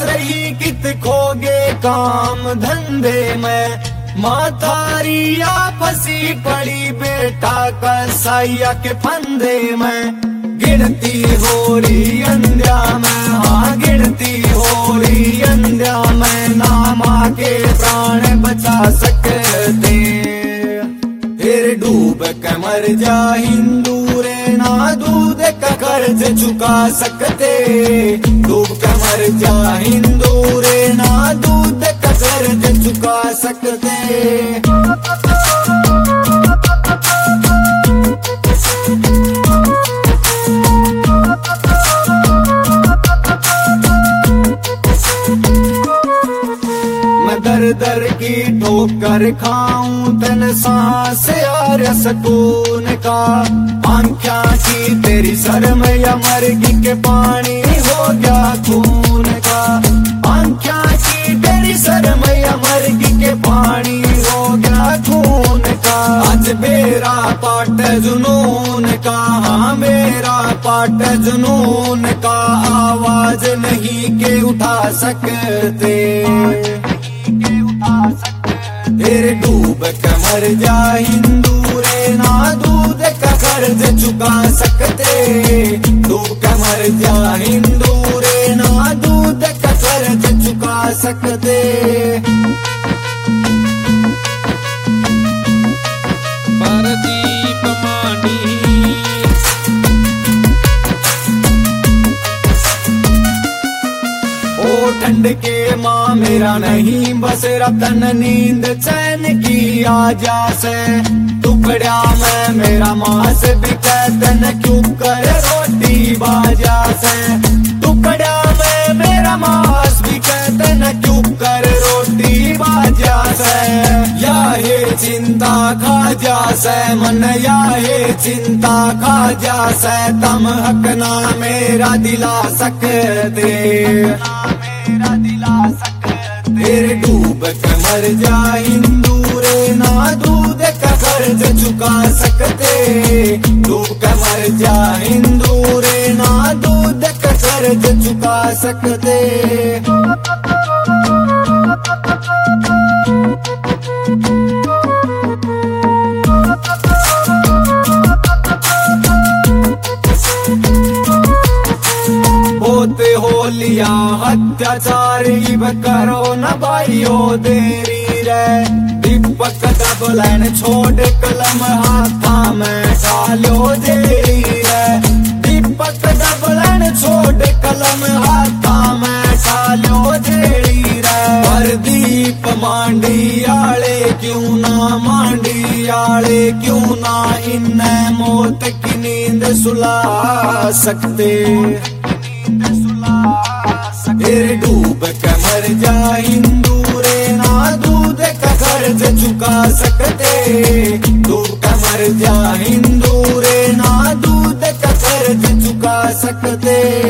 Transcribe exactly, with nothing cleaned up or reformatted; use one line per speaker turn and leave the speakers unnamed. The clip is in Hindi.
रही कित खोगे काम धंधे में, माँ थारिया फंसी पड़ी बेटा कसाईया के फंदे में। गिरती हो रही अंधिया में, हाँ गिरती हो रही अंधिया में, ना माँ के प्राण बचा सकते। फिर डूब के मर जा हिंदू रे, ना दूध का कर्ज चुका सकते। डूब के मर जा हिंदू रे, ना दूध का कर्ज चुका सकते। दर दर की ठोकर खाऊं तन सांस यार सुकून का। आंख्या की तेरी शर्म या मर्गी के पानी हो गया खून का। आंख्या की तेरी शर्म या मर्गी के पानी हो गया खून का। आज मेरा पाट जुनून का, हाँ मेरा पाट जुनून का। आवाज नहीं के उठा सकते। फिर डूब के मर जा हिंदू रे, ना दूध का कर्ज चुका सकते। डूब के मर जा हिंदू रे, ना दूध का कर्ज चुका सकते।
पारदीप मानी
ओ ठंड के माँ मेरा नहीं बसेरा तन, नींद चैन की आजा से। टुकड़ा में मेरा मांस बिके तन, क्यों कर रोटी बाजा से। टुकड़ा में मेरा मांस बिके तन, क्यों कर रोटी बाजा से। या हे चिंता खा जा से मन, या हे चिंता खा जा से। तम हक ना मेरा दिला सकते। फिर डूब के मर जा हिंदू रे, ना दूध का कर्ज चुका सकते। डूब के मर जा हिंदू रे, ना दूध का कर्ज चुका सकते। होते होलिया अत्याचारी करो न भाइयों देरी रे। दीपक डबलैन छोड़ कलम हाथा में डालो देरी रे। दीपक डबलैन छोड़ कलम हाथा में डालो देरी रे। परदीप मांडी आले क्यों ना, मांडी आले क्यों ना, इन्ने मौत की नींद सुला सकते। फिर डूब के मर जा हिंदू रे, ना दूध का कर्ज चुका सकते। डूब के मर जा हिंदू रे, ना दूध का कर्ज चुका सकते।